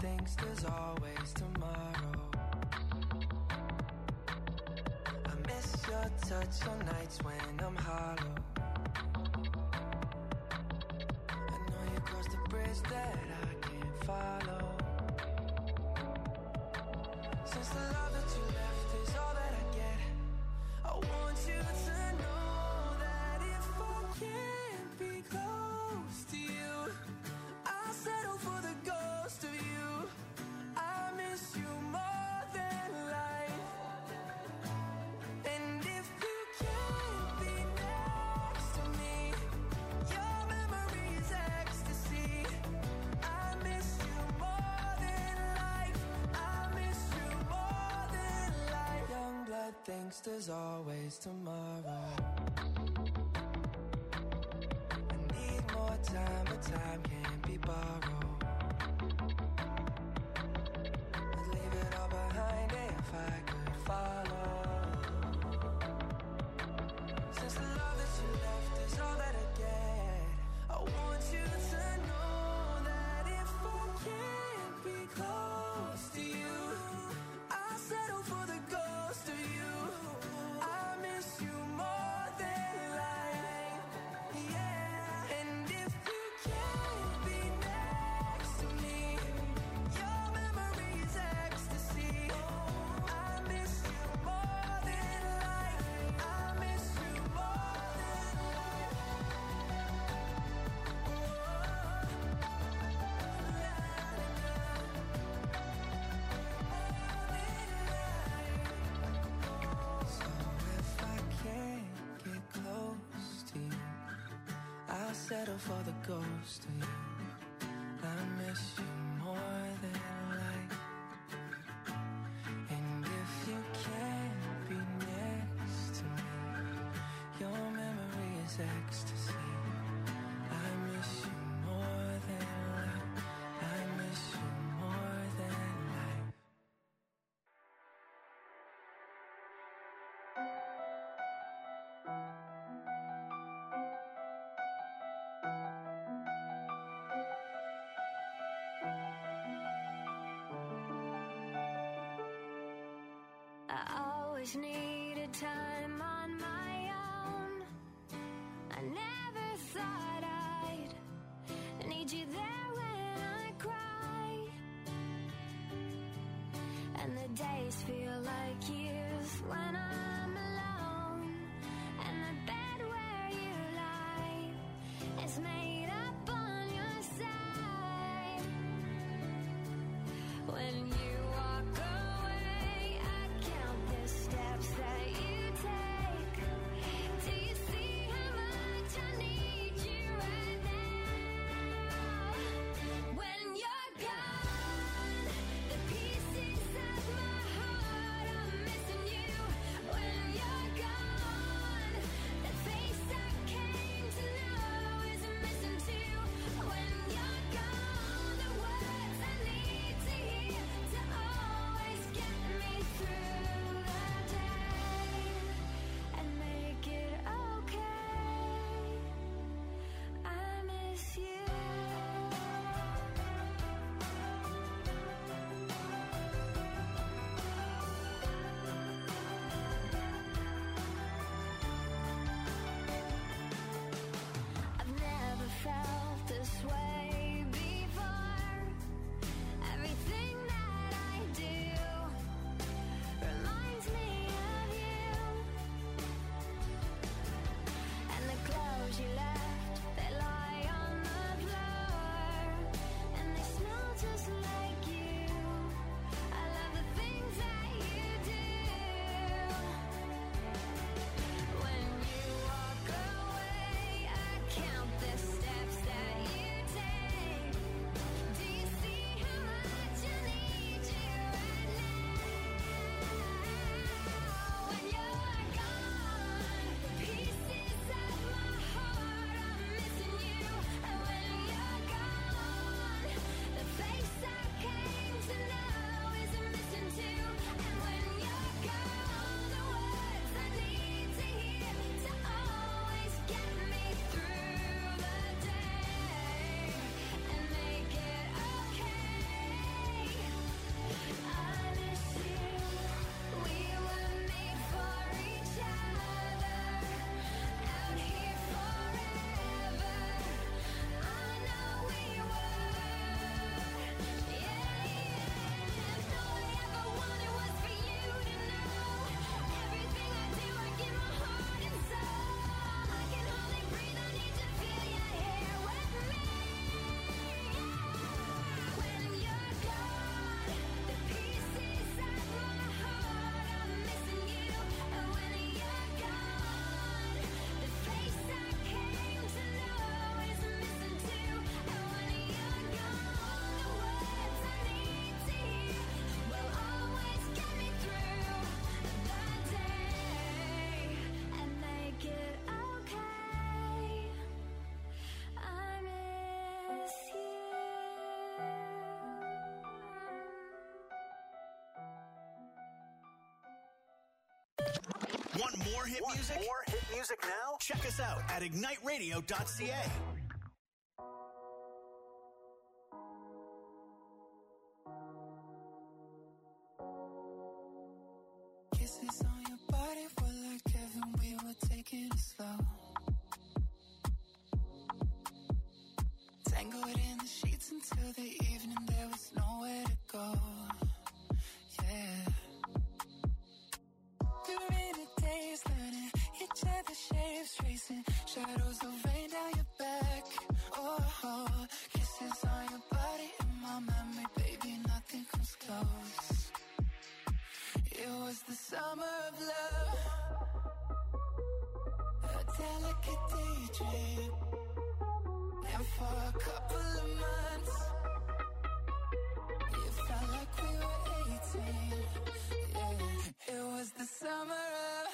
thinks there's always tomorrow. I miss your touch on nights when I'm hollow. I know you crossed the bridge that I can't follow. Since the love that you left is all that I get, I want you to know that if I can't be close to you, I'll settle for the ghost of you. I miss you more than life. And if you can't be next to me, your memory is ecstasy. I miss you more than life. I miss you more than life. Young blood thinks there's always tomorrow. I need more time, but time can't be borrowed. I'd leave it all behind if I could follow. Since the love that you left is all that I get, I want you to know that if I can't be close to you, I'll settle for the ghost of you. I miss you more than life, yeah. And if you can't be next to me, your memory is ecstasy. I miss you more than life. I miss you more than life. So if I can't get close to you, I'll settle for the ghost of you. I miss you more than life. And if you can't be next to me, your memory is ecstasy. I miss you more than life. I miss you more than life. I always needed time on my own. I never thought I'd need you there when I cry. And the days feel like years when I'm alone. And the bed where you lie is made up on your side. When you walk away, I count the steps that you take. Do you see how much I need you right now? When you're gone, the pieces of my heart are missing you. Want more hit music? More hit music now? Check us out at igniteradio.ca. Kisses on your body were like heaven, we were taking it slow. Tangled in the sheets until the evening, there was nowhere to go. Yeah. We were in a daze, learning each other's shapes, tracing shadows of rain down your back. Oh, kisses on your body in my memory, baby, nothing comes close. It was the summer of love, a delicate daydream. And for a couple of months, it felt like we were 18. Yeah, it was the summer of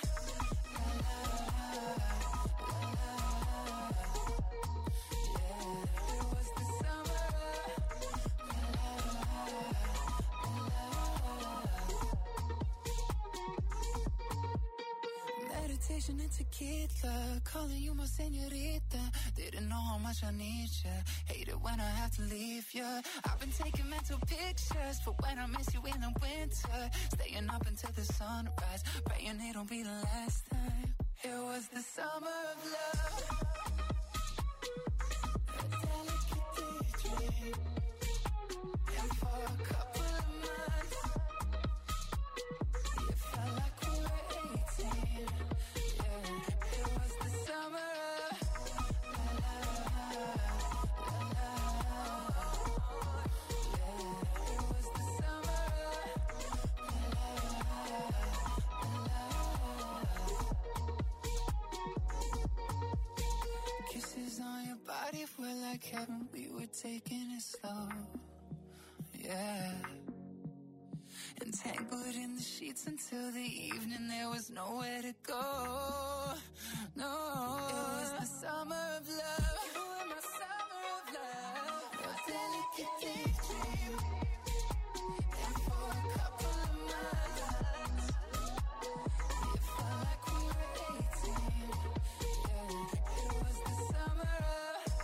meditation and tequila, calling you my señorita. Didn't know how much I need you. Hate it when I have to leave you. I've been taking mental pictures for when I miss you in the winter. Staying up until the sunrise, praying it don't be the last time. It was the summer of love, a delicate daydream. And for a couple of months, it felt like we were 18. Yeah, it was the summer of body were like heaven, we were taking it slow. Yeah. Entangled in the sheets until the evening, there was nowhere to go. No. It was the summer of love. You were my summer of love. A delicate daydream. And for a couple of months, it felt like we were 18. Yeah. It was the summer of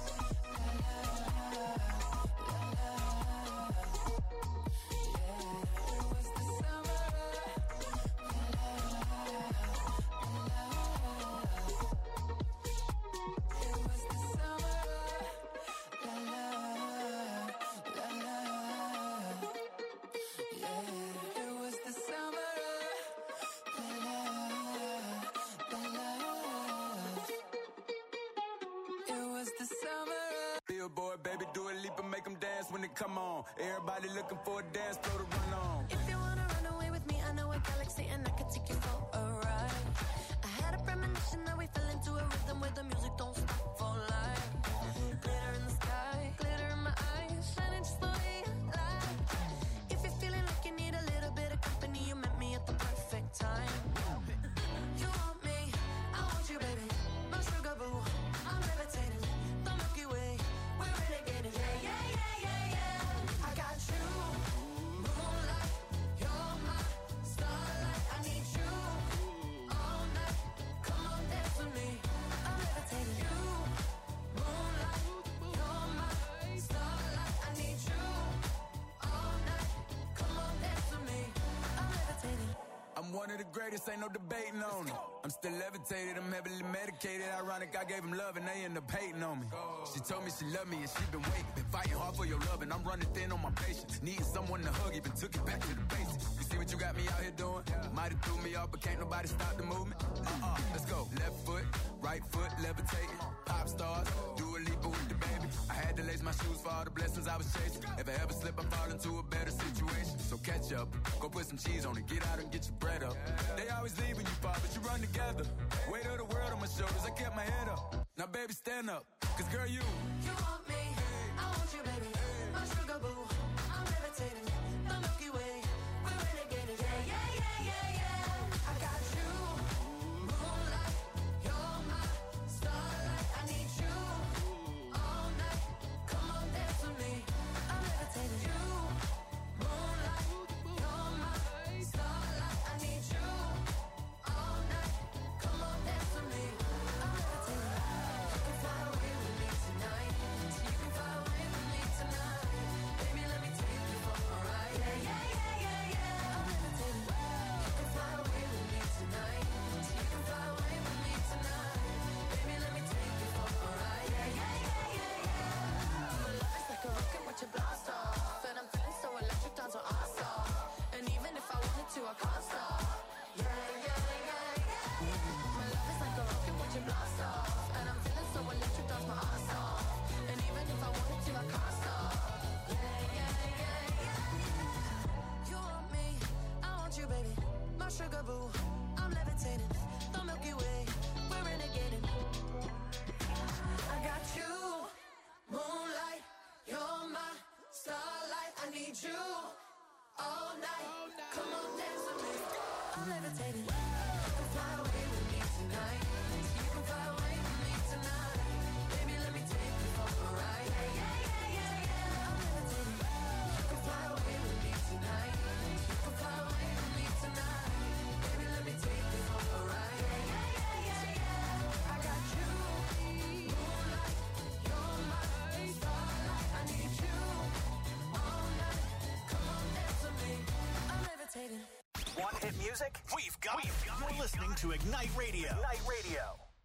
Billboard, baby, do a leap and make them dance when they come on. Everybody looking for a dance floor to run on. If you wanna run away with me, I know a galaxy and I can take you for a ride. I had a premonition that we fell into a rhythm where the music don't stop for life. Glitter in the sky, glitter in my eyes, shining just the way you like. If you're feeling like you need a little bit of company, you met me at the perfect time. You want me, I want you, baby. My sugar boo, I'm levitating. The Milky Way, we're renegading. Yeah, yeah, yeah, yeah, yeah. I got you, moonlight. You're my starlight. I need you all night. Come on, dance with me. I'm levitating. You, moonlight. You're my starlight. I need you all night. Come on, dance with me. I'm levitating. I'm one of the greatest, ain't no debating on it. I'm still levitated, I'm heavily medicated. Ironic, I gave him love and they end up hating on me. She told me she loved me and she been waiting. Been fighting hard for your love and I'm running thin on my patience. Needing someone to hug, even took it back to the basics. You see what you got me out here doing? Might have threw me off, but can't nobody stop the movement. Let's go. Left foot, right foot, levitating. Pop stars, do a leap with the baby. I had to lace my shoes for all the blessings I was chasing. If I ever slip, I fall into a better situation. So catch up, go put some cheese on it, get out and get your bread up. They always leave when you fall, but you run together. Weight of the world on my shoulders, I kept my head up. Now baby, stand up, cause girl, you want me, I want you, baby. My sugar boo, I'm levitating. The Milky Way, we're renegading. Yeah, yeah, yeah, yeah, yeah. I got you, moonlight. You're my starlight. I need you all night. Come on, dance with me. I'm levitating. You, moonlight. You're my starlight. I need you all night. music? We've got it. You're listening to Ignite Radio. Ignite Radio.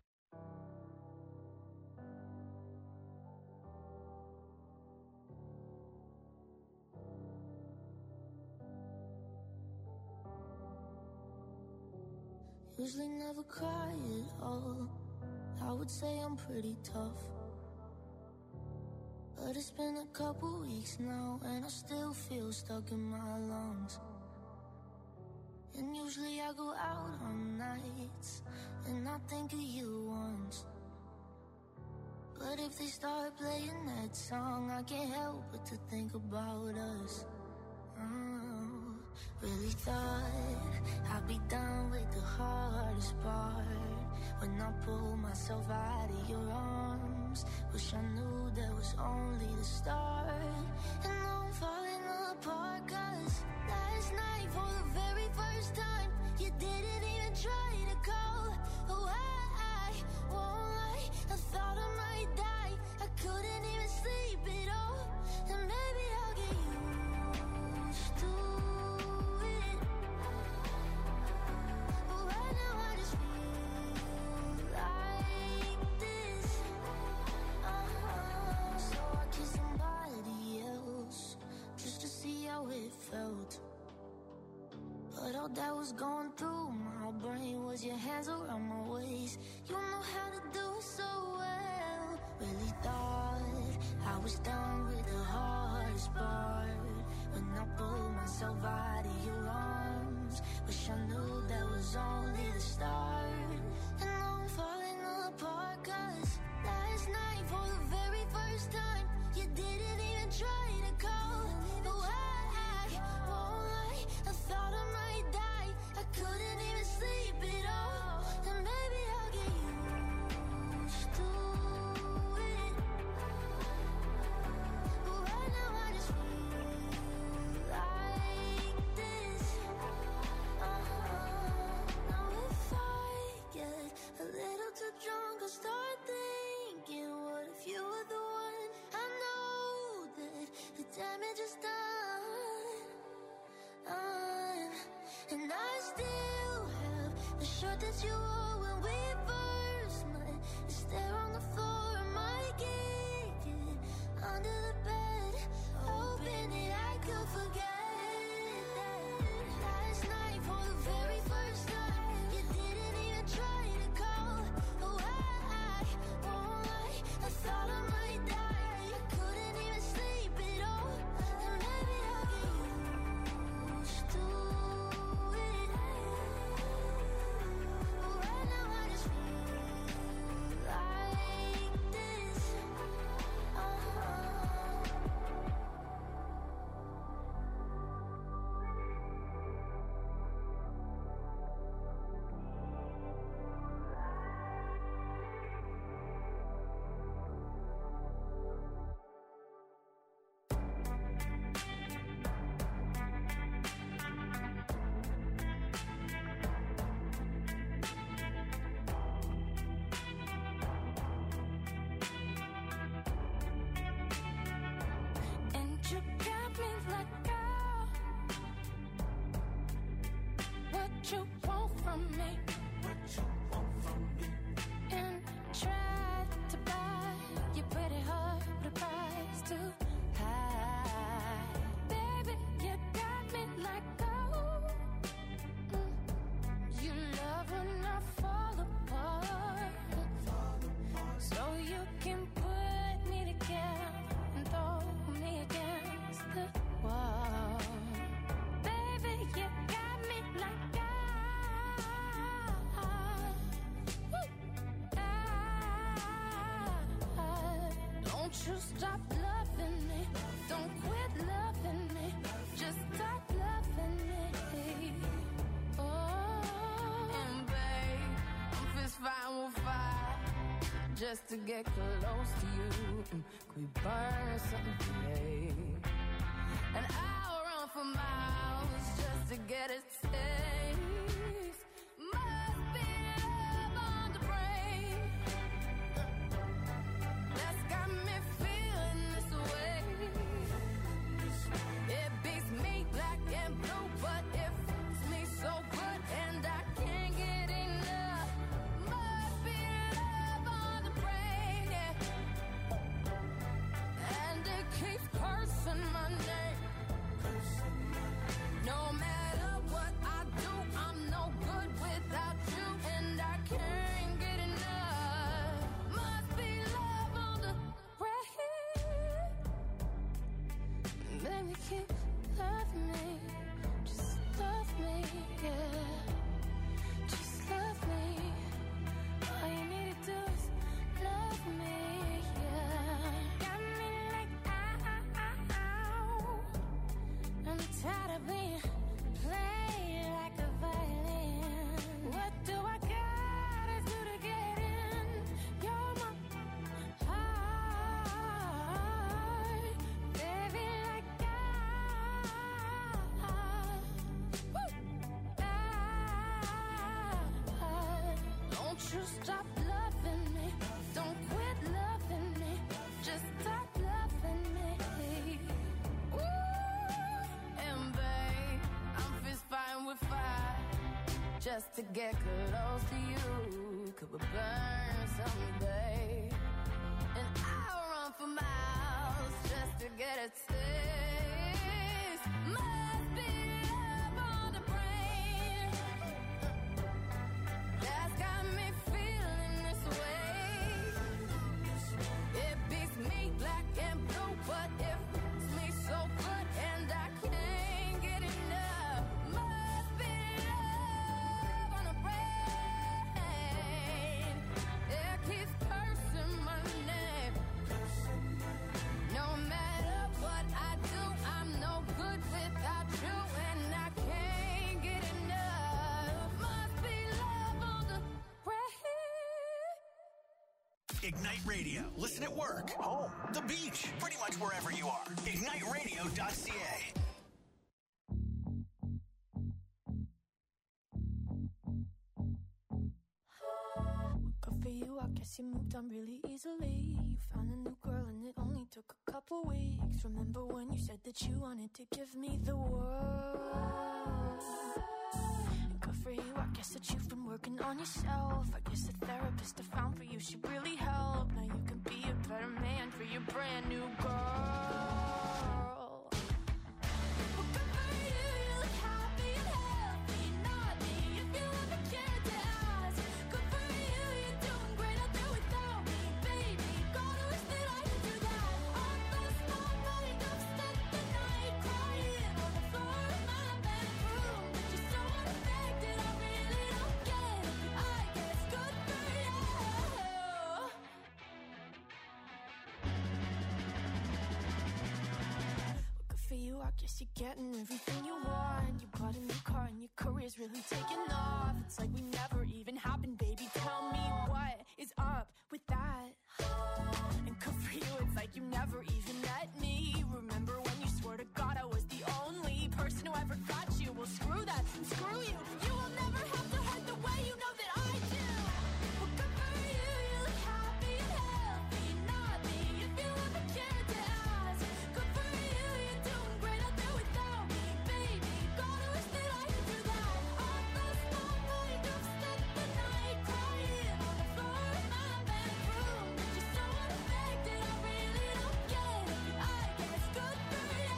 Usually never cry at all. I would say I'm pretty tough, but it's been a couple weeks now and I still feel stuck in my lungs. And usually I go out on nights and I think of you once, but if they start playing that song, I can't help but to think about us. Really thought I'd be done with the hardest part when I pulled myself out of your arms. Wish I knew that was only the start. And now I'm falling apart, 'cause last night for the very first time you didn't even try to call. Oh, I won't lie, I thought I might die. I couldn't even sleep at all. And maybe I'll get used to it, but right now I just feel like this. So I kissed somebody else just to see how it felt, but all that was going through my brain was your hands around my waist. You know how to do it so well. Really thought I was done with the hardest part when I pulled myself out of your arms. Wish I knew that was only the start. And now I'm falling apart, 'cause last night for the very first time you didn't even try to call. Oh, I won't lie, I thought I might die. I couldn't even sleep at all. And maybe I'll get used to it, but right now I just feel like this. Now if I get a little too drunk, I'll start thinking, what if you were the one? I know that the damage is done, and I still have the shirt that you wore when we first met. It's there on the floor, I might kick it under the bed, hoping that I could forget that last night for the very first time you didn't even try to call. Oh, I won't lie, I thought I might die. I couldn't even sleep at all. And maybe I'll get used to it, but right now I just feel like this. And you got me like, what you want from me? And tried to buy your pretty heart, but the price too high. Baby, you got me like, you love when I fall apart, so you can put me together and throw me against the wall. Baby, you got me like, don't you stop loving me, don't quit loving me, just stop loving me. Oh, and babe, I'm fist fighting with fire just to get close to you. Could we burn something today? And I'll run for miles just to get a taste. Must be love on the brain that's got me feeling this way. It beats me black and blue, but it fits me so good Baby, keep loving me. Just love me, yeah. Just love me. All you need to do is love me, yeah. Got me like, ow. I'm tired of being played like a violin. What do I gotta do to get in? You're my heart, baby, like don't you stop loving me. Don't quit loving me. Just stop loving me. Ooh, and babe, I'm fist fighting with fire just to get close to you. Could we burn someday? And I'll run for miles just to get a taste. Must be love on the brain that's got me feeling this way. It beats me black and blue, but it fits me so good, and I can't get enough. Must be love on the brain that keeps cursing my name. No matter what I do, I'm no good without you, and I can't get enough. Must be love on the brain. Ignite Radio. Listen at work, home, the beach, pretty much wherever you are. IgniteRadio.ca. Good for you, I guess you moved on really easily. You found a new girl and it only took a couple weeks. Remember when you said that you wanted to give me the world? And good for you, I guess that you've been working on yourself. I guess the therapist I found for you should really help. Now you can be a better man for your brand new girl. Well, good for you, you look happy and healthy. Not me, if you ever cared to ask. Good for you, you're doing great out there without me, baby. God, I wish that I could do that. All those small nights, I've spent the night crying on the floor of my bedroom. But you're so unaffected, I really don't get it. I guess good for you. Good for you, I guess you're getting everything you want. You bought a new car and your career's really taking off. It's like we never even happened, baby. Tell me what is up with that. And good for you, it's like you never even met me. Remember when you swore to God I was the only person who ever got you? Well, screw that, screw you. You will never have to hurt the way you know that I do. Well, good for you, you look happy and healthy. Not me, if you ever cared to ask. Good for you, you're doing great out there without me, baby. God, I wish that I could do that. All those small nights, I've spent the night crying on the floor of my bedroom. But you're so unaffected, I really don't get it. I guess good for you.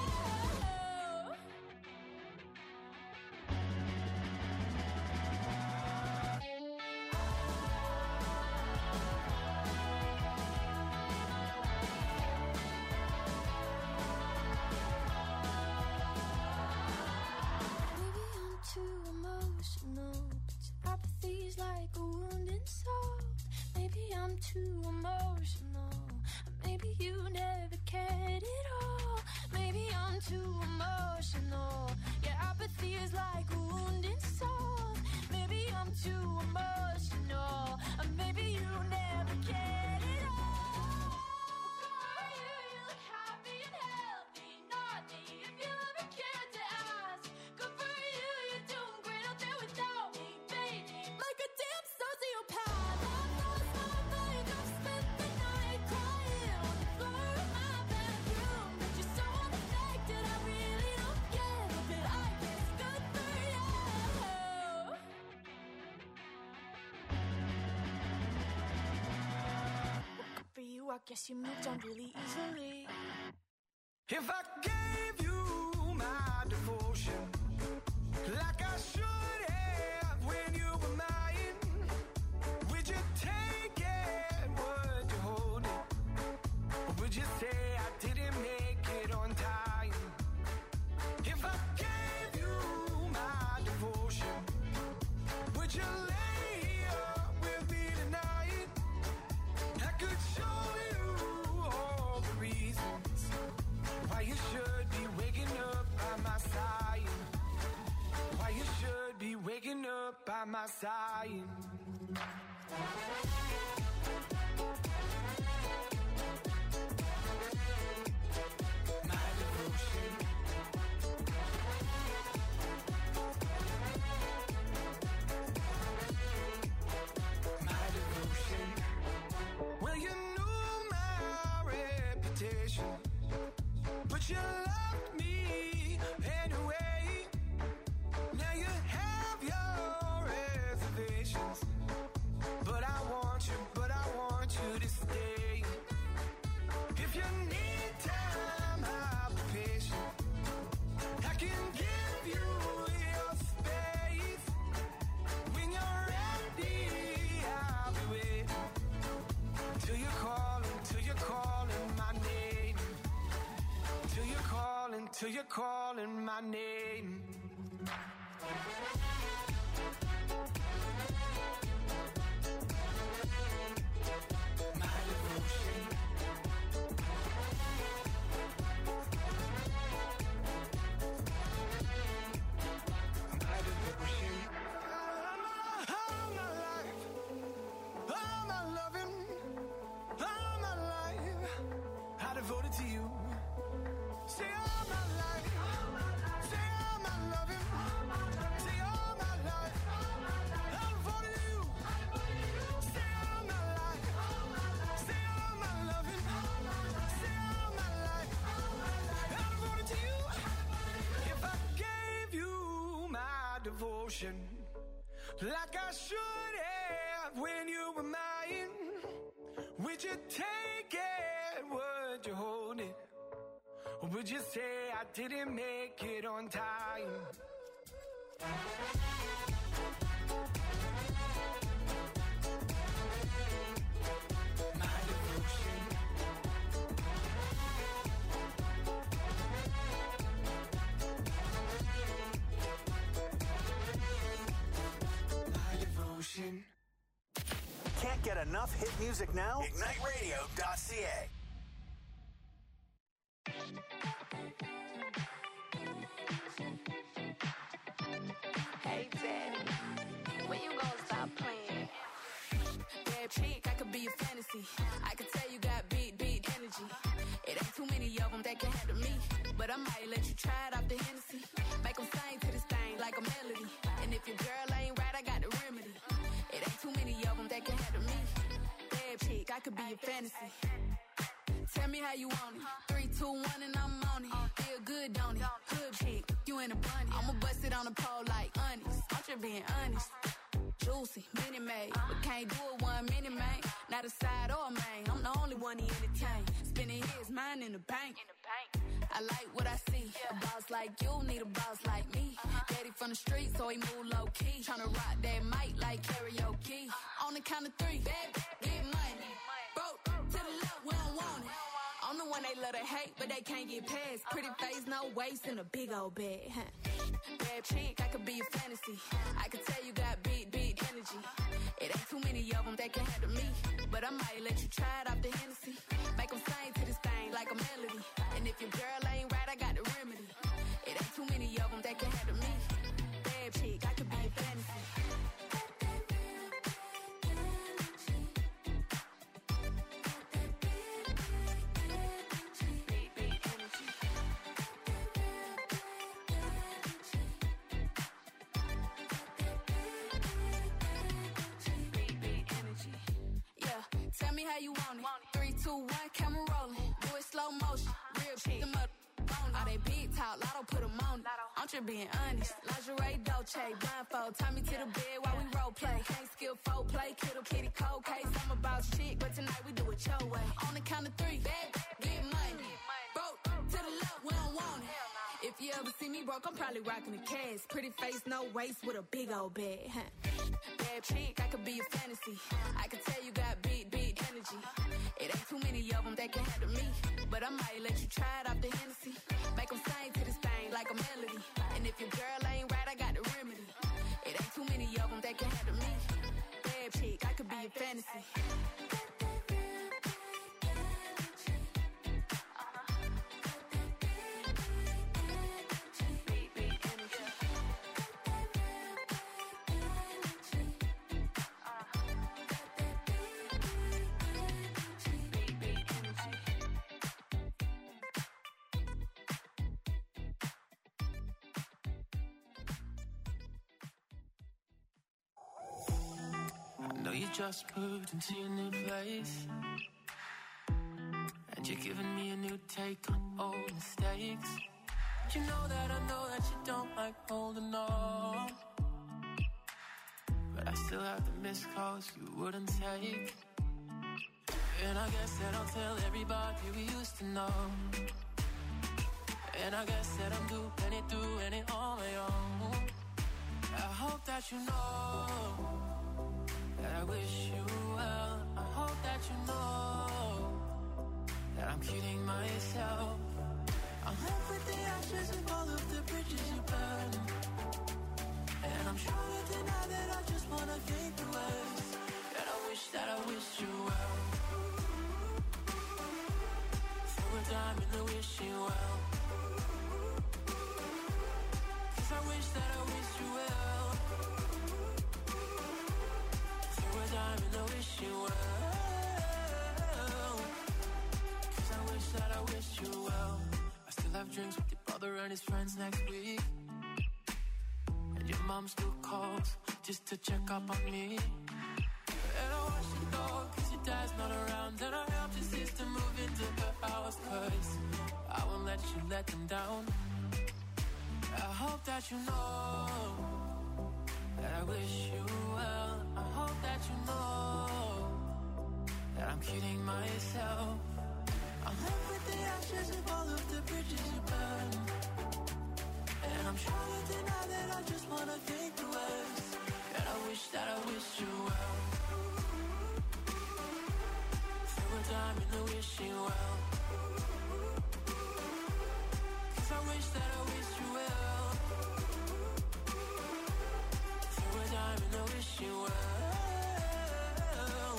Maybe I'm too emotional, but your apathy's like a wound inside. Maybe I'm too emotional, maybe you never cared at all. Maybe I'm too emotional, your apathy is like a wound inside. Maybe I'm too emotional, maybe you never cared at all. You look happy and healthy, not me, if you ever cared to ask. Good for you, you're doing great out there without me, baby. Like a damn sociopath. All those small nights, I've spent the night crying on the floor of my bedroom. But you're so unaffected, I really don't get it. But I guess good for you. Good for you, I guess you moved on really easily. If I gave you my devotion, like I should have when you were mine, would you take it? Would you hold it? Or would you say I didn't make it on time? If I gave you my devotion, would you lay up with me tonight? I could show you all the reasons why you should be waking up by my side. Why you should be waking up by my side. My devotion. My devotion. Well, you knew my reputation, but you loved me anyway. Now you have your reservations, but I want you to stay. If you need time, I'll be patient. I can give you your space. When you're ready, I'll be waiting. Till you're calling my name. Till you're calling my name. My devotion. My devotion. All my life, all my loving, all my life, I devoted to you. Say all my life, say all my loving, say all my life, I devoted to you. Say all my life, say all my loving, say all my life, I devoted to you. If I gave you my devotion, like I should have when you were mine, would you take it? Would you hold it? Or would you say I didn't make it on time? My devotion. My devotion. Can't get enough hit music now? IgniteRadio.ca. Hey, Daddy, when you gonna stop playing? Bad chick, I could be a fantasy. I could tell you got big energy. It ain't too many of them that can handle me, but I might let you try it off the Hennessy. Make them sing to this thing like a melody. And if your girl ain't right, I got the remedy. It ain't too many of them that can handle me. Bad chick, I could be a fantasy. Tell me how you want it. 3, 2, 1, and I'm on it. Feel good, don't it? Hood chick, you in a bunny. I'ma bust it on the pole like honest. I'm just being honest. Juicy, mini made, but can't do it 1 minute, man. Not a side or a main. I'm the only one he entertain. Spending his mind in the bank. I like what I see. A boss like you need a boss like me. Daddy from the street, so he move low key. Tryna rock that mic like karaoke. On the count of 3, baby, get money. Broke to the left, we don't want it. I'm the one they love to hate, but they can't get past. Pretty face, no waist, and a big old bag. Bad chick, I could be a fantasy. I could tell you got big energy. It ain't too many of them that can handle me, but I might let you try it off the Hennessy. Make them sing to this thing like a melody. And if your girl ain't right, I got the remedy. It ain't too many of them that can handle me. Bad chick, I could be a fantasy. Tell me how you want it. 3, 2, 1, camera rolling. Do it slow motion. Real chick. Them up on all they big talk. Lotto put them on it. I'm just being honest. Lingerie, Dolce, blindfold. Tie me to the bed while we role play. Can't skill folk play. Kittle kitty cold case. I'm a boss chick, but tonight we do it your way. On the count of 3, bad, get money. Broke to the left, we don't want it. If you ever see me broke, I'm probably rocking a cast. Pretty face, no waist, with a big old bag. Bad chick, I could be a fantasy. I could tell you got big energy. It ain't too many of them that can handle me, but I might let you try it off the Hennessy. Make them sing to this thing like a melody. And if your girl ain't right, I got the remedy. It ain't too many of them that can handle me. Bad chick, I could be your fantasy. You just moved into your new place, and you're giving me a new take on old mistakes. You know that you don't like holding on, but I still have the missed calls you wouldn't take. And I guess that I'll tell everybody we used to know. And I guess that I'm doing it on my own. I hope that you know that I wish you well. I hope that you know that I'm kidding myself. I'm left with the ashes of all of the bridges you burned, and I'm trying to deny that I just wanna think the worst. And I wish you well. Throw a dime in the wishing well, 'cause I wish you well. Throw a dime in the wishing well, 'cause I wish you well. I still have drinks with your brother and his friends next week, and your mom still calls just to check up on me. And I watch you go 'cause your dad's not around, and I helped your sister move into her house 'cause I won't let you let them down. I hope that you know that I wish you well. I hope that you know that I'm kidding myself. I'm left with the ashes of all of the bridges you burned, and I'm trying to deny that I just wanna think the worst. And I wish you well. Throw a dime in the wishing well, 'cause I wish you well. Throw a dime in the wishing well.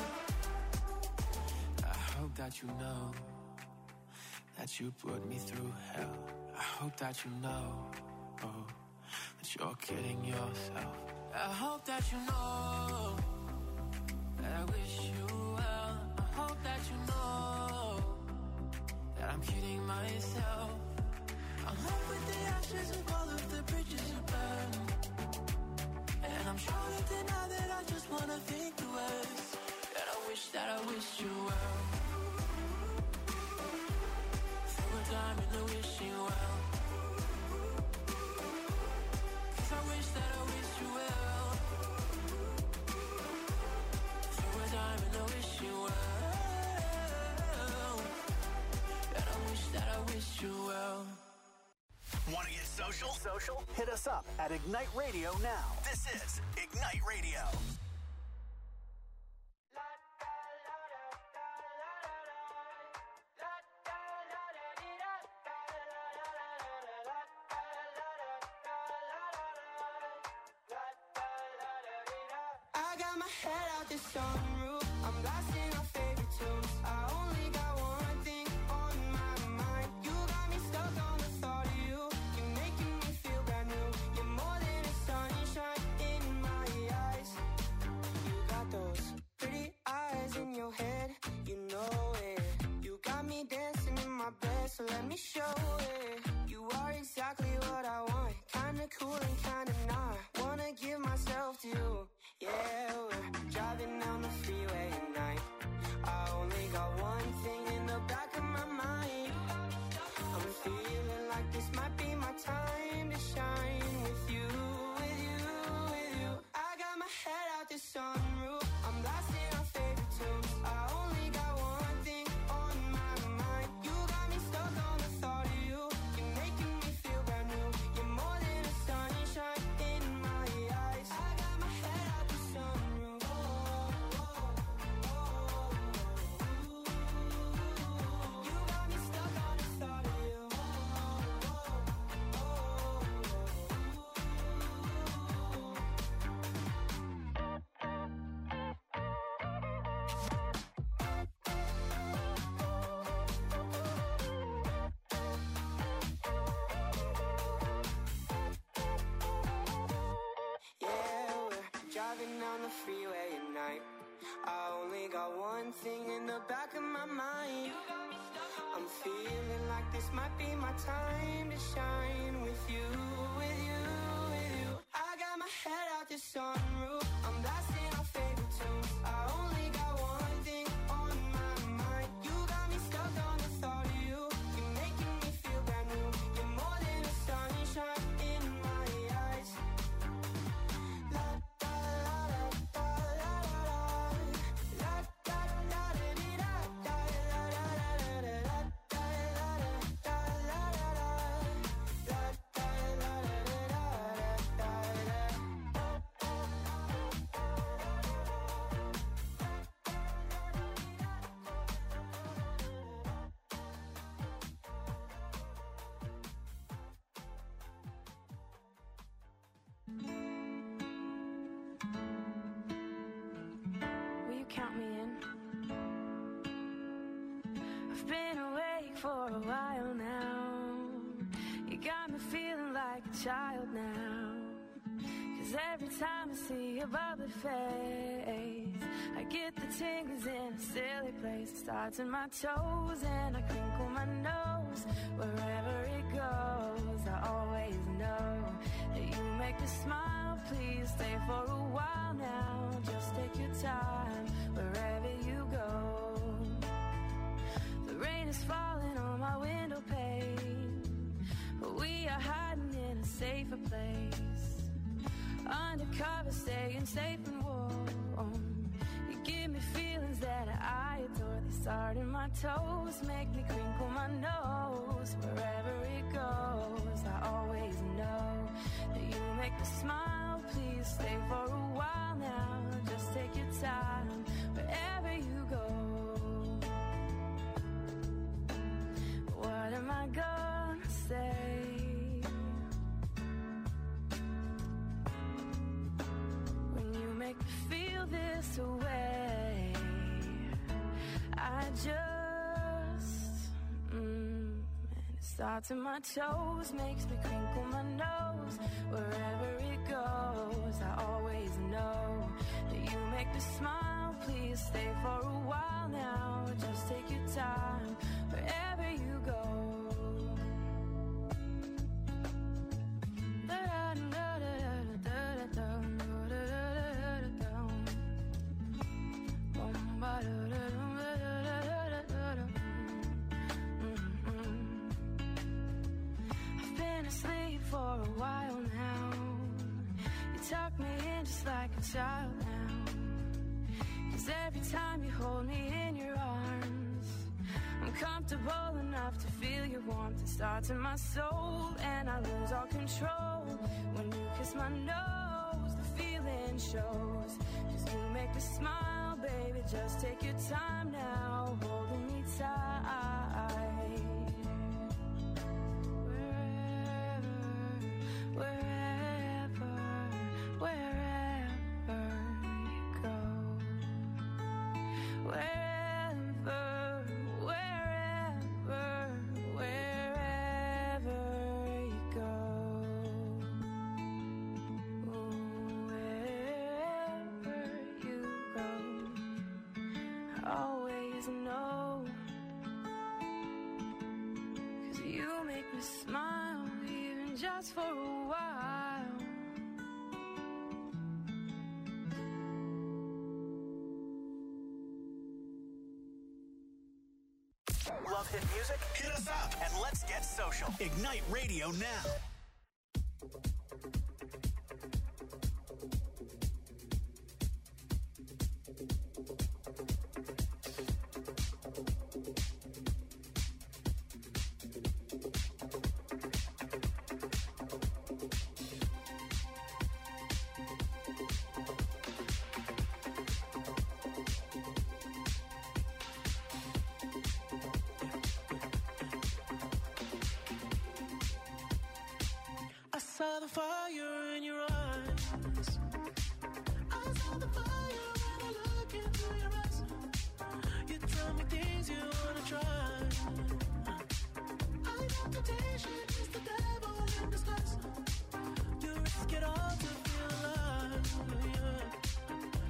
I hope that you know that you put me through hell. I hope that you know, oh, that you're kidding yourself. I hope that you know that I wish you well. I hope that you know that I'm kidding myself. I'm left with the ashes of all of the bridges you burned, and I'm trying to deny that I just wanna think the worst. And I wish you well. Throw a dime in the wishing well, 'cause I wish you well. Throw a dime in the wishing well, and I wish you well. Want to get social? Hit us up at Ignite Radio now. This is Ignite Radio. I got my head out the sunroof, I'm blasting our favorite tunes. I only got one thing on my mind. You got me stuck on the thought of you. You're making me feel brand new. You're more than a sunshine in my eyes. You got those pretty eyes in your head, you know it. You got me dancing in my bed, so let me show it. You are exactly what I want, kinda cool and kinda not. Wanna give myself to you. Yeah, we're driving down the freeway at night. I only got one thing in the back of my mind. I'm feeling like this might be my time to shine with you, with you, with you. I got my head out the sunroof, I'm blasting our favorite tunes. I only got one thing on my mind. You got me stuck on the thought of you. You're making me feel brand new. You're more than a sunshine in my eyes. I got my head out the sunroof. on the freeway at night. I only got one thing in the back of my mind. I'm feeling like this might be my time to shine with you, with you, with you. I got my head out the sunroof. I'm blasting our favorite tunes. I only got one thing on my mind. You got me stuck on the thought of you. You're making me feel brand new. You're more than the sunshine in my eyes. La da la da la la la da da da di da da la la la la la da la da la la la la da la la Will you count me in? I've been awake for a while now. You got me feeling like a child now. 'Cause every time I see your bubbly face, I get the tingles in a silly place. It starts in my toes and I crinkle my nose. Wherever it goes, I always know that you make me smile. Please stay for a while now. Just take your time wherever you go. The rain is falling on my window pane, but we are hiding in a safer place. Undercover, staying safe and warm. You give me feelings that I adore. They start in my toes, make me crinkle my nose. Wherever it goes, I always know that you make me smile. Please stay for a while now. Just take your time wherever you go. What am I gonna say? Make me feel this way. I just and it starts in my toes, makes me crinkle my nose. Wherever it goes, I always know that you make me smile. Please stay for a while now. Just take your time wherever you go. I've been asleep for a while now. You tuck me in just like a child now. 'Cause every time you hold me in your arms, I'm comfortable enough to feel your warmth. It starts in my soul and I lose all control. When you kiss my nose, the feeling shows. 'Cause you make me smile, baby, just take your time now, holding me tight. Wherever, wherever you go. Wherever, wherever you go. Wherever you go, I always know. 'Cause you make me smile, even just for a while. Love hit music? Hit us up and let's get social. Ignite Radio now. Saw the fire in your eyes. I saw the fire when I look into your eyes. You tell me things you wanna try. I know temptation is the devil in disguise. You risk it all to feel alive, yeah.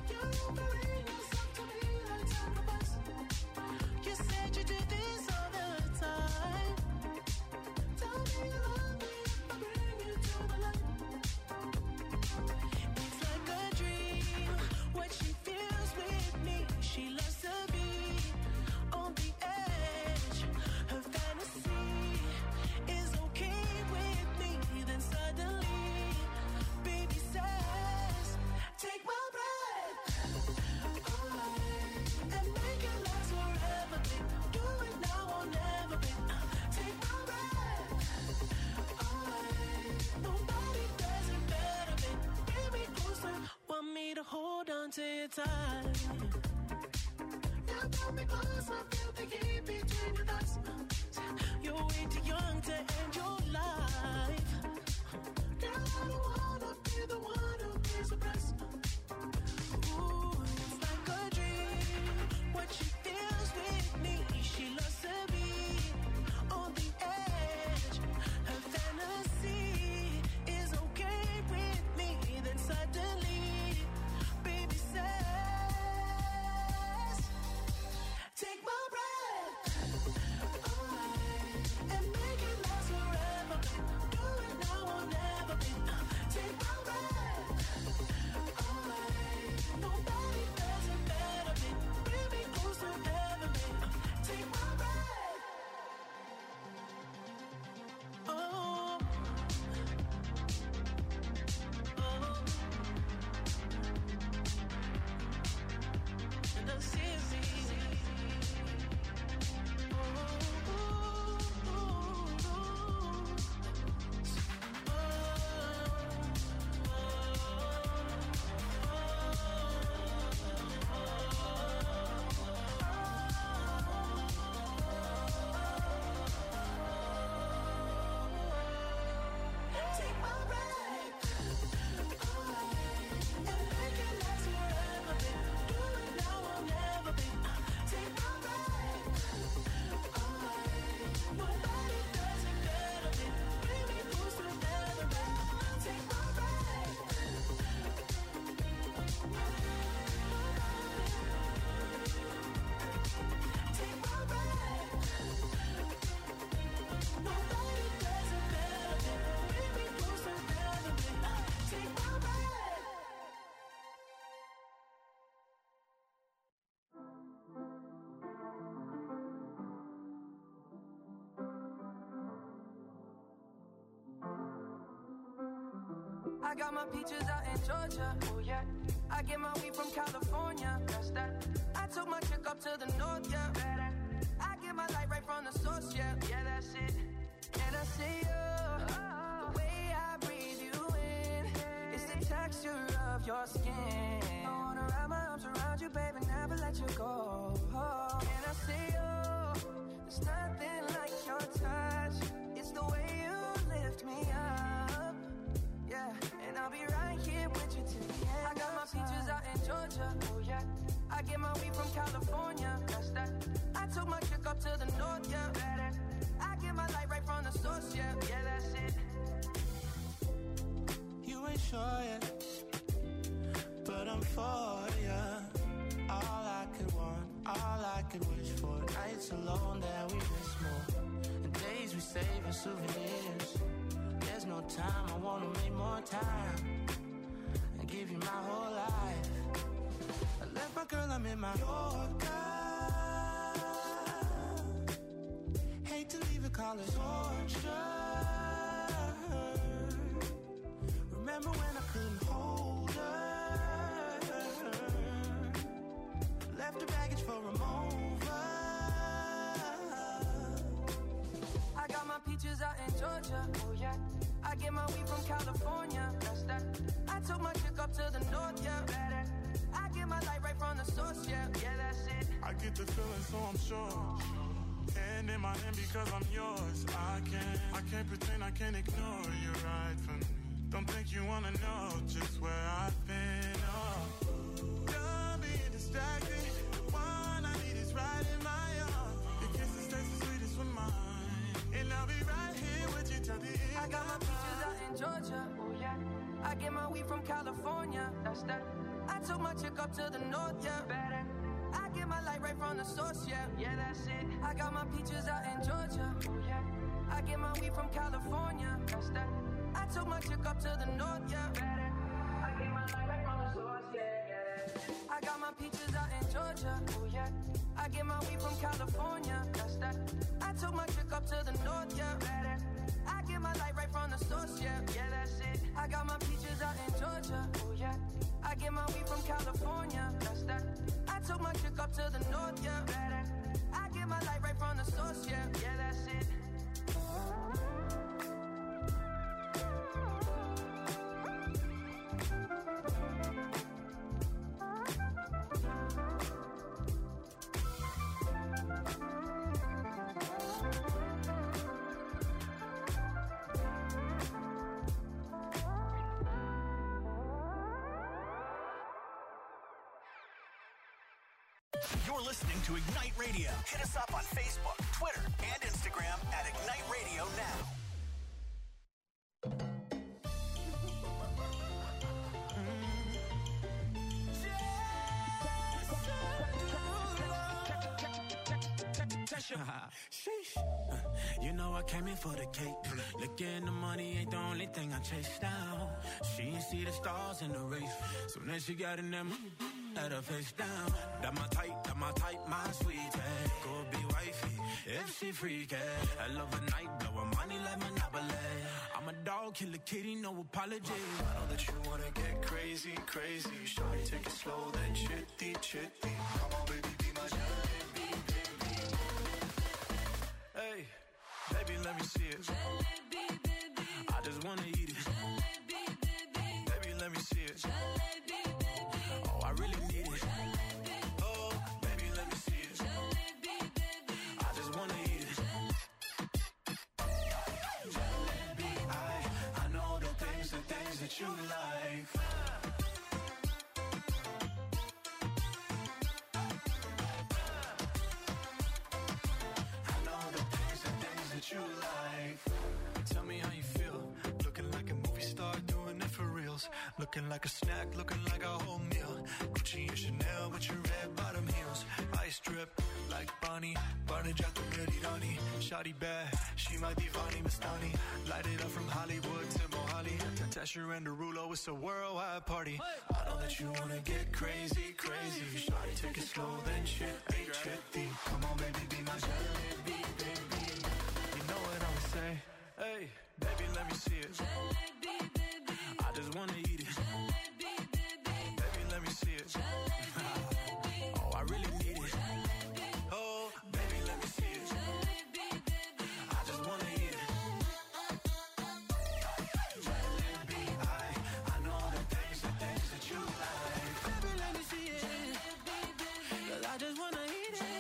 time. You pull me close, I feel the heat between us. You're way too young to end your life. Girl, I don't wanna be the one who pays the price. Ooh, it's like a dream. What she feels with me, she loves to be on the edge. Her fantasy is okay with me. Then suddenly, baby says, take my breath away and make it last forever. Do it now or never. Take my breath away. Nobody does it better. Bring me closer, heaven. Take my breath. Oh. And I see take my breath away and make it last forever. Do it now or never. Take my breath away. Nobody does it better. Bring me closer, heaven. Take my breath. Take my breath. Nobody does it better. Bring me closer, heaven. Take my breath. I got my peaches out in Georgia, oh yeah. I get my weed from California, that's that. I took my chick up to the north, yeah. Better. I get my light right from the source, yeah. Yeah, that's it. And I see the way I breathe you in, it's the texture of your skin. I wanna wrap my arms around you, baby, never let you go. And I see there's nothing like your touch. It's the way you lift me up. Yeah, and I'll be right here with you till the end. I got my peaches out in Georgia, oh yeah. I get my weed from California, that's that. I took my chick up to the north, yeah. Better. I get my light right from the source, yeah. Yeah, that's it. You ain't sure yet, but I'm for ya. All I could want, all I could wish for. Nights alone that we miss more, and days we save as souvenirs. There's no time, I wanna make more time and give you my whole life. I left my girl, I'm in my Yorker. Hate to leave it, call it torture. Remember when I couldn't hold her? Left her baggage for a mover. I got my peaches out in Georgia, oh yeah. I get my weed from California, that's that. I took my chick up to the north, yeah. Better. I get my light right from the source, yeah. Yeah, that's it. I get the feeling, so I'm sure. And in my hand because I'm yours. I can't pretend, I can't ignore you right from me. Don't think you wanna know just where I've been. Oh, done being distracted. The one I need is right in my arms. Your kisses taste the sweetest with mine, and I'll be right here with you till the end. I got my peaches out in Georgia, oh yeah. I get my weed from California, that's that. I took my chick up to the north, yeah. Better. I get my light right from the source, yeah. Yeah, that's it. I got my peaches out in Georgia, oh yeah. I get my weed from California, that's that. I took my chick up to the north, yeah. Better. I get my light right from the source, yeah, yeah. I got my peaches out in Georgia, oh yeah. I get my weed from California, that's that. I took my chick up to the north, yeah. Better. I get my light right from the source, yeah. Yeah, that's it. I got my peaches out in Georgia, oh yeah. I get my weed from California, that's that. I took my chick up to the north, yeah. Better. I get my light right from the source, yeah. Yeah, that's it. You're listening to Ignite Radio. Hit us up on Facebook, Twitter, and Instagram at Ignite Radio Now. Sheesh. You know I came in for the cake. Looking the money ain't the only thing I chase down. She ain't see the stars in the race. Soon as she got in them, let her face down. That my type, my sweetie. Go be wifey, if she freaky. I love a night, blow money like Monopoly. I'm a dog, kill a kitty, no apology. I know that you wanna get crazy, crazy. Shawty, take it slow, then chitty, chitty. Come on, baby, be my jalebi, baby. Hey, baby, let me see it. Jalebi, baby. I just wanna eat it. Jalebi, baby. Baby, let me see it. Jalebi, baby. Oh, I really need it. Jalebi. Oh, baby, let me see it. Jalebi, baby. I just wanna eat it. Jalebi, I know the things that you like. You like. Tell me how you feel. Looking like a movie star, doing it for reals. Looking like a snack, looking like a whole meal. Gucci and Chanel with your red bottom heels. Ice drip like Bonnie. Barney Jack the Pretty Donnie. Shawty bad, she my divani Mastani. Light it up from Hollywood to Mohali. Tesher and Derulo, it's a worldwide party. I know that you wanna get crazy, crazy. Shawty, take it slow, then chitty, chitty. Come on, baby, be my jalebi, baby. Know what I would say? Hey, baby, let me see it. Jalebi, baby. I just wanna eat it. Jalebi, baby. Baby, let me see it. Jalebi. Oh, I really need it. Jalebi. Oh, baby, let me see it. Jalebi, baby. I just wanna eat it. Jalebi, I know the things that you like. Baby, let me see it. Jalebi, baby. 'Cause I just wanna eat it.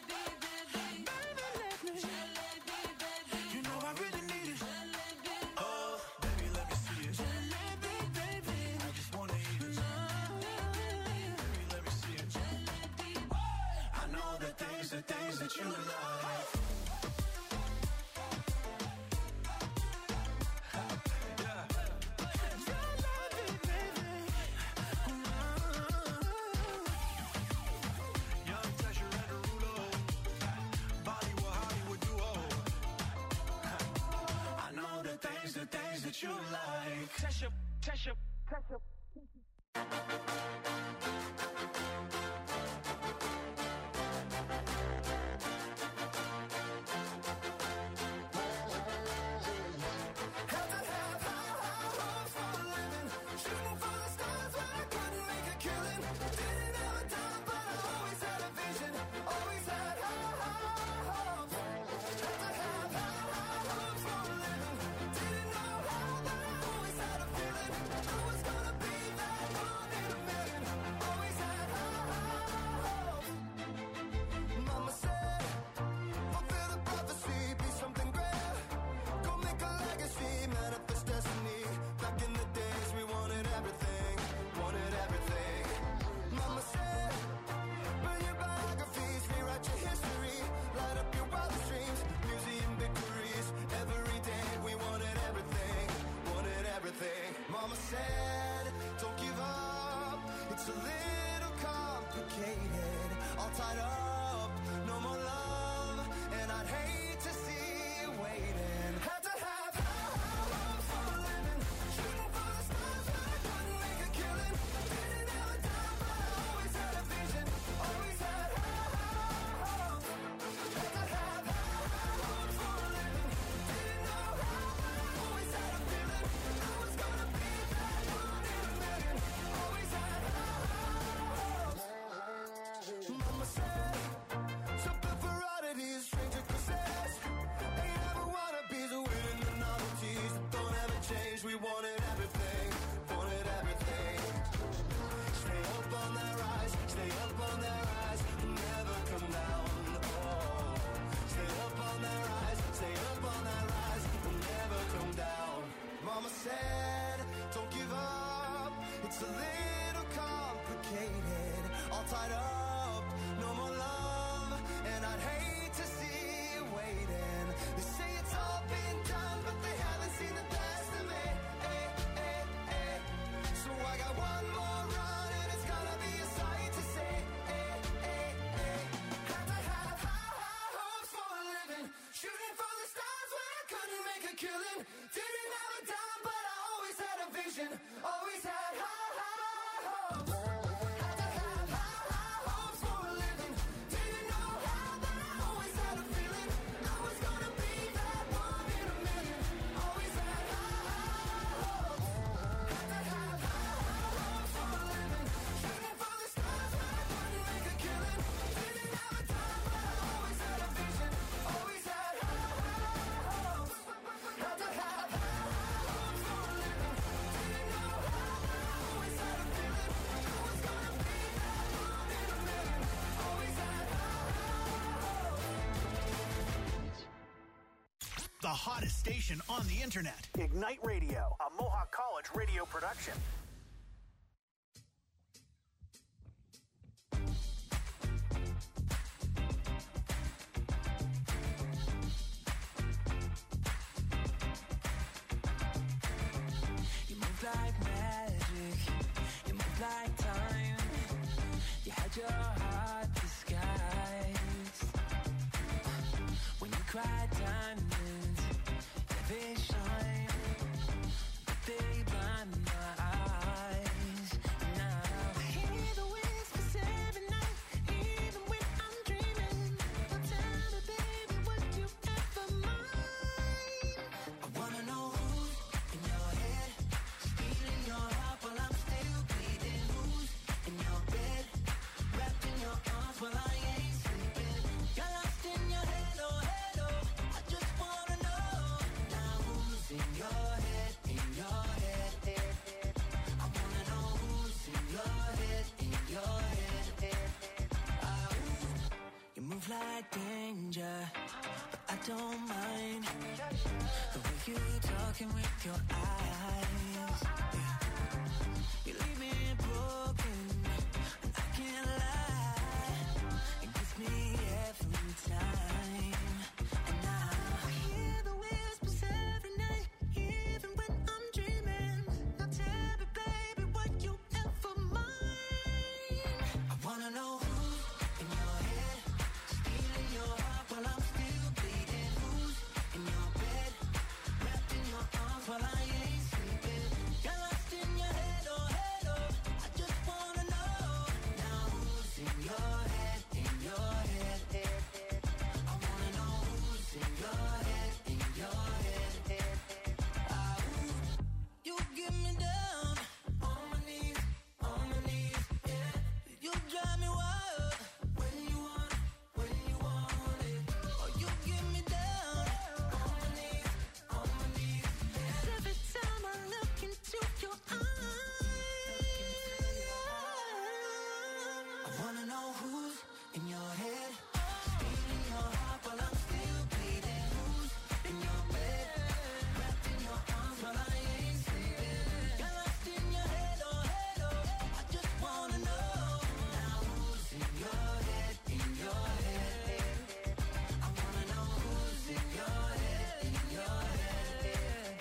The things that you like. Young Tesher and Derulo, Bollywood, Hollywood duo. I know the things that you like. Tesher. money, make a killing. Didn't have a dime, but I always had a vision. Always had high hopes. Had to have high hopes for a living. Didn't know how, but I always had a feeling I was gonna be that one in a million. Always had high hopes. Had to have high hopes for a living. Shooting for the stars, make money, make a killing. Didn't have a dime, but I always had a vision. Always had high hopes. Had to have high hopes for a living. Didn't know how, but I always had a feeling I was gonna be that one in a million. Always had high hopes. The hottest station on the internet. Ignite Radio, a Mohawk College radio production. You move like magic, you move like time. You had your heart disguised. When you cry diamonds, yeah, they shine, but they blind my eyes. Now I hear the whispers every night, even when I'm dreaming. Now tell me, baby, would you ever mind? I wanna know who's in your head, stealing your heart while I'm still bleeding. Who's in your bed, wrapped in your arms while I ain't sleeping. You're lost in your head, oh head, oh. I just wanna know now who's in your head, in your head. I wanna know who's in your head, in your head. You move like danger, but I don't mind the way you talking with your eyes. Yeah. You leave me broken, and I can't lie. It gets me every time. And now I hear the whispers every night, even when I'm dreaming. Now tell me, baby, would you ever mind? I wanna know who's in your head, stealing your heart while I'm still bleeding. Who's in your bed, wrapped in your arms while I ain't sleeping. You're lost in your head, oh head, oh. I just wanna know now who's in your head, in your head. I wanna know who's in your head, in your head. You get me down on my knees, yeah. You drive me wild when you want it. Oh, you get me down on my knees, yeah. Every time I look into your eyes, I wanna know who's in your head, stealing your heart while I'm still bleeding. Who's in your bed, wrapped in your arms while I ain't sleeping. You're lost in your head, oh head, oh. I just wanna know now who's in your head, in your head. I wanna know who's in your head, in your head.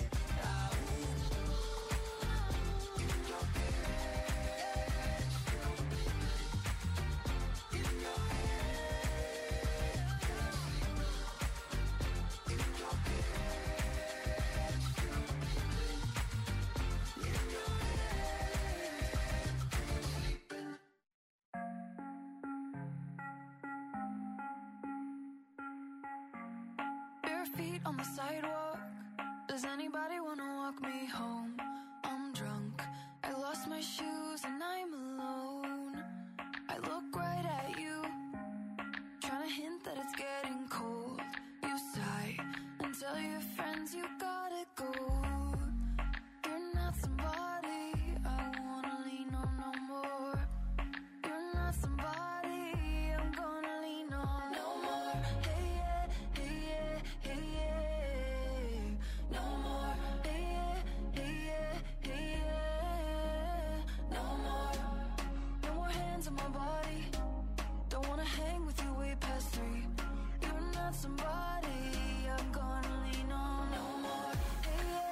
Bare feet on the sidewalk. Does anybody wanna walk me home? I'm drunk. I lost my shoes and I'm alone. I look right at you, trying to hint that it's getting cold. You sigh and tell your friends you gotta go. You're not somebody I wanna lean on no more. You're not somebody I'm gonna lean on no more. Hey yeah, hey yeah, hey yeah. No more. Hey yeah, hey yeah, hey yeah. No more. No more hands on my body. Don't wanna hang with you way past 3. You're not somebody I'm gonna lean on no more. Hey yeah.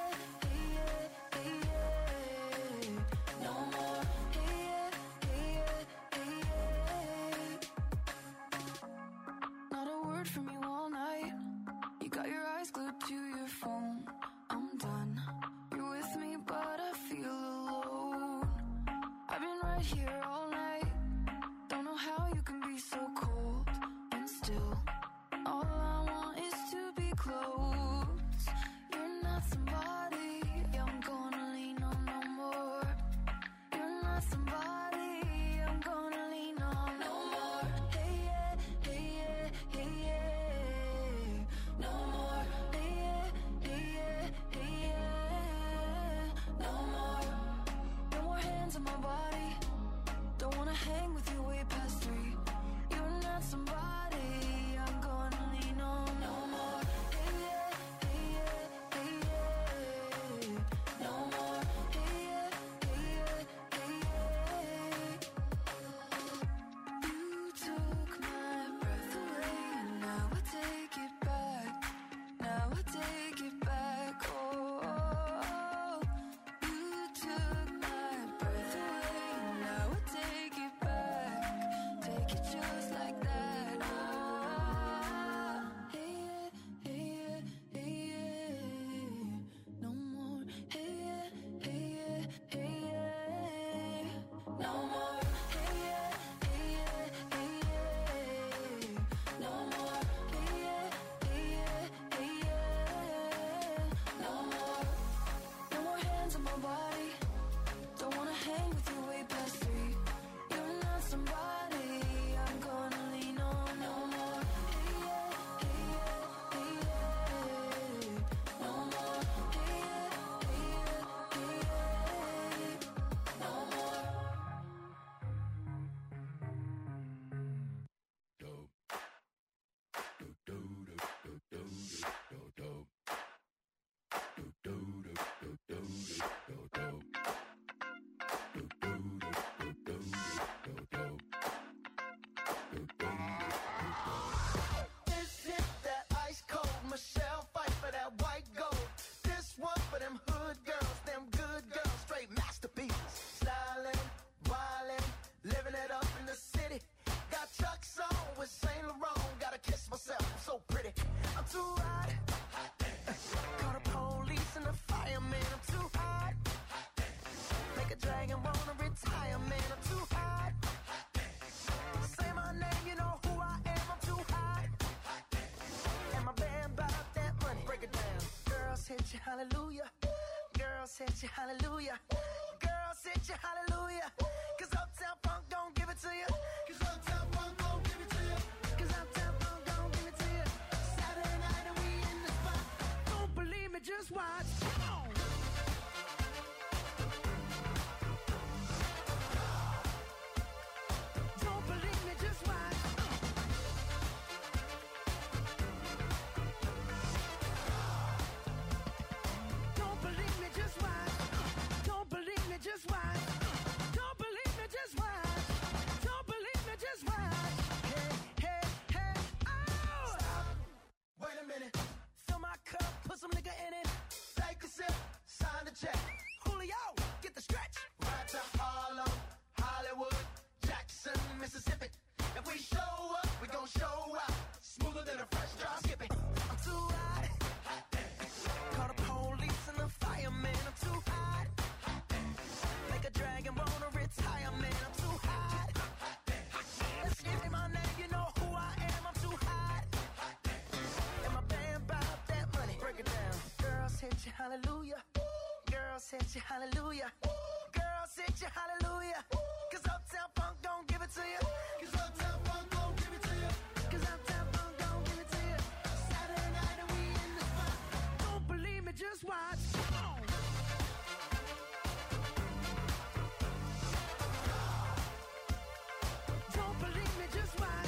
phone. I'm done. You're with me, but I feel alone. I've been right here all night. Don't know how you can be so cold and still. All I want is to be close. You're not somebody I'm gonna lean on no more. You're not somebody I'm gonna lean on no more. Hey yeah, hey yeah, hey yeah. No more. Hey yeah, hey yeah, hey yeah. No more. No more hands on my body. Don't wanna hang with you way past 3. You're not somebody I'm gonna lean on no more. Hey yeah, hey yeah, hey yeah. No more. Hey yeah, hey yeah, hey yeah. You took my breath away, and now I take it back. Now I take it back. Oh, you took my breath away, and now I take it back. Take it just like that. Ah, hey yeah, hey yeah, hey yeah. No more. Hey yeah, hey yeah, hey yeah. No more. Hey yeah, hey yeah, hey yeah. No more. Hey yeah, hey yeah, hey yeah. No more. No more hands on my body. Don't wanna hang with you way past 3. You're not somebody I'm gonna lean on no more. Hey yeah, hey yeah, hey yeah. No more. Hey yeah, hey yeah, hey yeah. No more. This hit that ice cold Michelle fight for that white gold. This one for them hood girls, them good girls, straight masterpieces. Styling, wildin', living it up in the city. Got Chuck's on with Saint Laurent. Gotta kiss myself, I'm so pretty. I'm too hot. Call the police and the fireman. I'm too hot. Make a dragon wanna retire, man. I'm too hot. Say my name, you know who I am. I'm too hot. And my band bought that money. Break it down. Girls hit you, hallelujah. Girls hit you, hallelujah. Girls hit you, hallelujah. Cause Uptown Funk don't give it to you. Cause Uptown Funk don't give it to you. Cause Uptown Funk don't give it to you. Saturday night and we in the spot. Don't believe me, just watch. Come on. Don't believe me, just watch. Don't believe me, just watch. Don't believe me, just watch. Don't believe me, just watch. Don't believe me, just watch. Hey, hey, hey, oh! Stop. Wait a minute. Fill my cup, put some nigga in it. Take a sip, sign the check. Julio, get the stretch. Right to Harlem, Hollywood, Jackson, Mississippi. If we show up, we gon' show out. Smoother than a fresh drop skipping. I'm too hot. Call the police and the fireman. I'm too hot. Make a dragon wanna retire, man. I'm too hot. Let's say my name, you know who I am. I'm too hot. And my band bought that money. Break it down. Girls hit you, hallelujah. Girls hit you, hallelujah. Girls hit you, hallelujah. Cause Uptown Funk don't give it to you. Cause Uptown Funk don't give it to you. Cause Uptown Funk don't give it to you. Saturday night and we in the spot. Don't believe me, just watch. Come on. Don't believe me, just watch.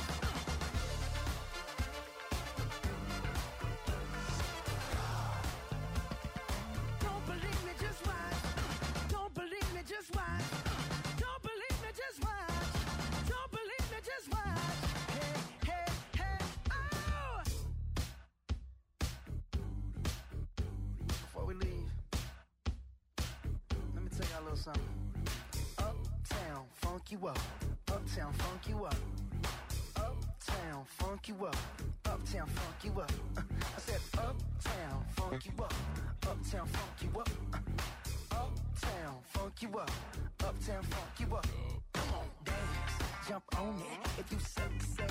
Don't believe me, just watch. Don't believe me, just watch. Don't believe me, just watch. Don't believe me, just watch. Hey, hey, hey, oh! Before we leave, let me tell y'all a little something. Uptown, funk you up. Uptown, funk you up. Uptown, funk you up. Uptown, funk you up. I said uptown, funk funk you up. Uptown funk you up. Uptown funk you up. Uptown funk you up. Come on, dance, jump on it. If you suck,